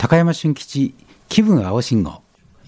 高山俊吉気分青信号。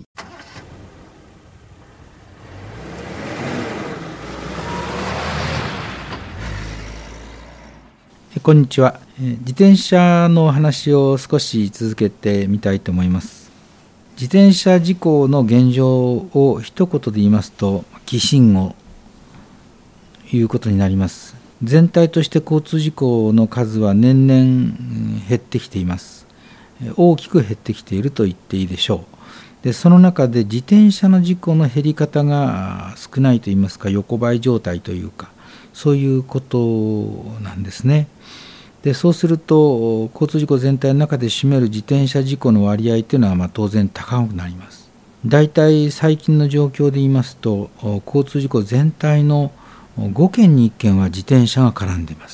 こんにちは。自転車の話を少し続けてみたいと思います。自転車事故の現状を一言で言いますと、寄進語ということになります。全体として交通事故の数は年々減ってきています。大きく減ってきていると言っていいでしょう。で、その中で自転車の事故の減り方が少ないといいますか、横ばい状態というか、そういうことなんですね。で、そうすると交通事故全体の中で占める自転車事故の割合というのは当然高くなります。だいたい最近の状況で言いますと、交通事故全体の5件に1件は自転車が絡んでいます。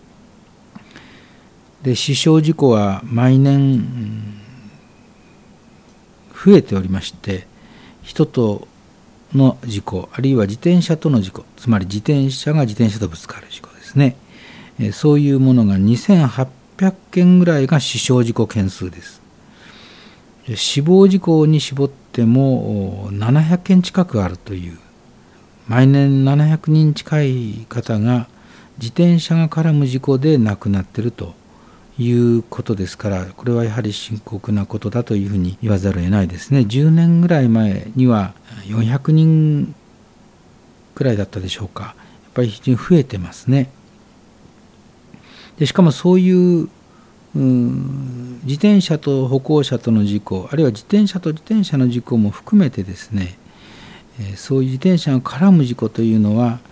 で、死傷事故は毎年増えておりまして、人との事故、あるいは自転車との事故、つまり自転車が自転車とぶつかる事故ですね。そういうものが2800件ぐらいが死傷事故件数です。死亡事故に絞っても700件近くあるという、毎年700人近い方が自転車が絡む事故で亡くなっているということですから、これはやはり深刻なことだというふうに言わざるを得ないですね。10年ぐらい前には400人くらいだったでしょうか。やっぱり非常に増えてますね。で、しかもそういう自転車と歩行者との事故、あるいは自転車と自転車の事故も含めてですね、そういう自転車が絡む事故というのは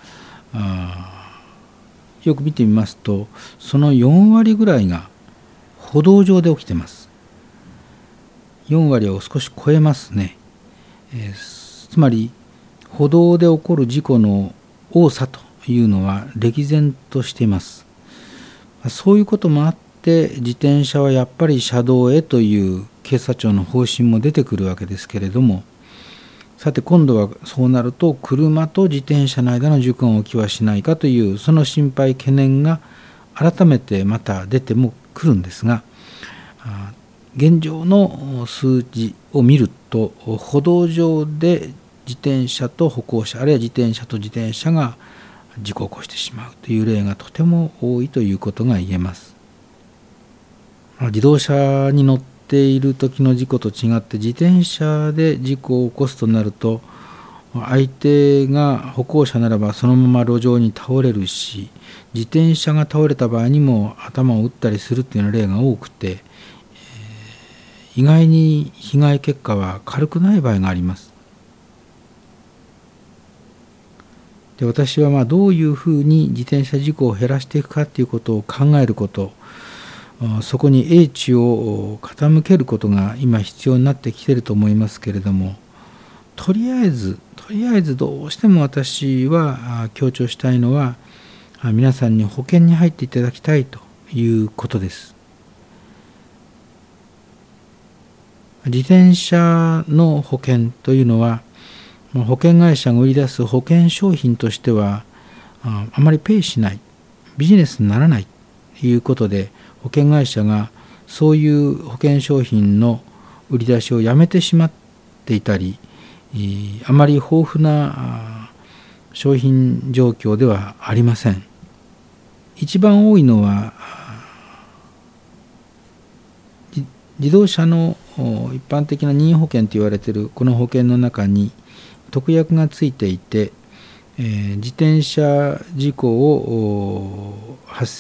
よく見てみますと、その4割ぐらいが歩道上で起きてます。4割を少し超えますね。つまり歩道で起こる事故の多さというのは歴然としています。そういうこともあって、自転車はやっぱり車道へという警察庁の方針も出てくるわけですけれども、さて今度はそうなると車と自転車の間の事故が起きはしないかという、その心配懸念が改めてまた出てもくるんですが、現状の数字を見ると、歩道上で自転車と歩行者、あるいは自転車と自転車が事故を起こしてしまうという例がとても多いということが言えます。自動車に乗っている時の事故と違って、自転車で事故を起こすとなると、相手が歩行者ならばそのまま路上に倒れるし、自転車が倒れた場合にも頭を打ったりするというような例が多くて、意外に被害結果は軽くない場合があります。で、私はどういうふうに自転車事故を減らしていくかということを考えること、そこに英知を傾けることが今必要になってきていると思いますけれども、とりあえずどうしても私は強調したいのは、皆さんに保険に入っていただきたいということです。自転車の保険というのは、保険会社が売り出す保険商品としてはあまりペイしない、ビジネスにならないということで、保険会社がそういう保険商品の売り出しをやめてしまっていたり、あまり豊富な商品状況ではありません。一番多いのは自動車の一般的な任意保険と言われているこの保険の中に特約がついていて、自転車事故を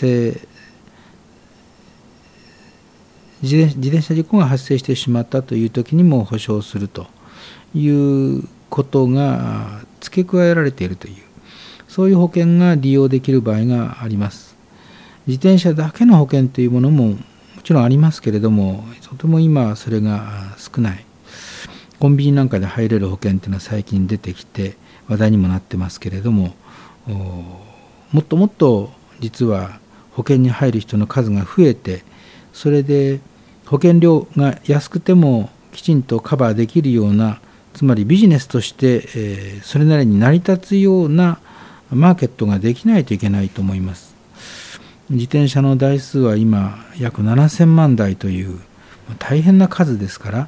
自転車事故が発生してしまったという時にも保証するということが付け加えられているという、そういう保険が利用できる場合があります。自転車だけの保険というものももちろんありますけれども、とても今それが少ない。コンビニなんかで入れる保険というのは最近出てきて話題にもなってますけれども、もっともっと実は保険に入る人の数が増えて、それで保険料が安くてもきちんとカバーできるような、つまりビジネスとしてそれなりに成り立つようなマーケットができないといけないと思います。自転車の台数は今約7000万台という、 大変な数ですから、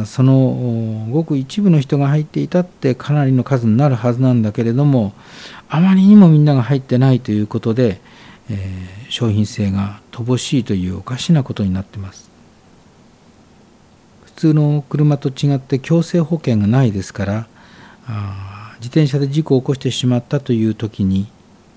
そのごく一部の人が入っていたってかなりの数になるはずなんだけれども、あまりにもみんなが入ってないということで、商品性が乏しいというおかしなことになっています。普通の車と違って強制保険がないですから、自転車で事故を起こしてしまったという時に、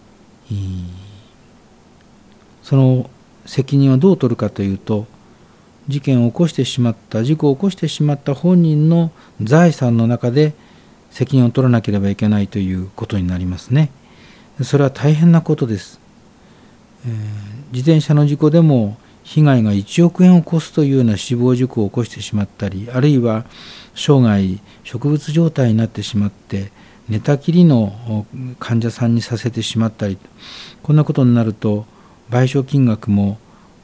その責任をどう取るかというと、事故を起こしてしまった本人の財産の中で責任を取らなければいけないということになりますね。それは大変なことです。自転車の事故でも被害が1億円を超すというような死亡事故を起こしてしまったり、あるいは生涯植物状態になってしまって寝たきりの患者さんにさせてしまったり、こんなことになると賠償金額も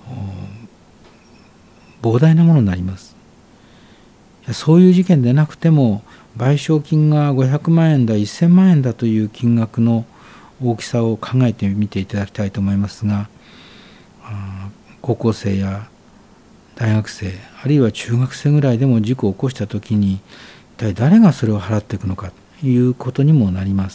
膨大なものになります。そういう事件でなくても賠償金が500万円だ1000万円だという金額の大きさを考えてみていただきたいと思いますが、高校生や大学生あるいは中学生ぐらいでも事故を起こした時に一体誰がそれを払っていくのかということにもなります。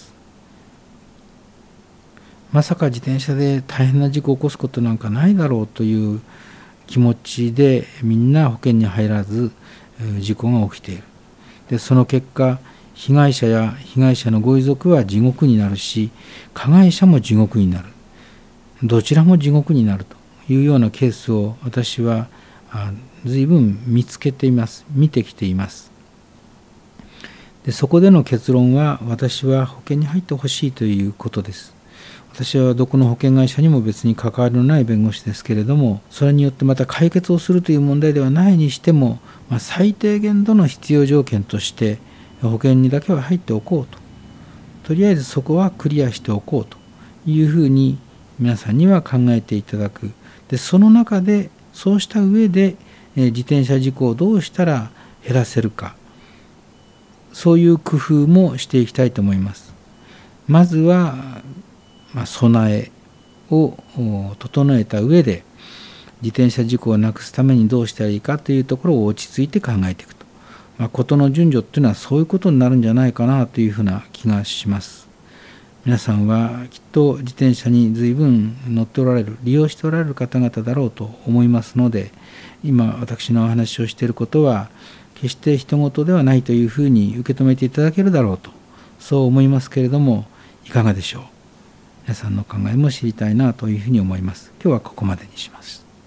まさか自転車で大変な事故を起こすことなんかないだろうという気持ちでみんな保険に入らず事故が起きている。でその結果、被害者や被害者のご遺族は地獄になるし、加害者も地獄になる。どちらも地獄になるというようなケースを私は随分見てきています。でそこでの結論は、私は保険に入ってほしいということです。私はどこの保険会社にも別に関わりのない弁護士ですけれども、それによってまた解決をするという問題ではないにしても、最低限度の必要条件として保険にだけは入っておこうと、とりあえずそこはクリアしておこうというふうに皆さんには考えていただく。でその中でそうした上で自転車事故をどうしたら減らせるか、そういう工夫もしていきたいと思います。まずは備えを整えた上で自転車事故をなくすためにどうしたらいいかというところを落ち着いて考えていくと、事の順序っていうのはそういうことになるんじゃないかなというふうな気がします。皆さんはきっと自転車に随分乗っておられる、利用しておられる方々だろうと思いますので、今私のお話をしていることは決して人事ではないというふうに受け止めていただけるだろうと、そう思いますけれども、いかがでしょう。皆さんの考えも知りたいなというふうに思います。今日はここまでにします。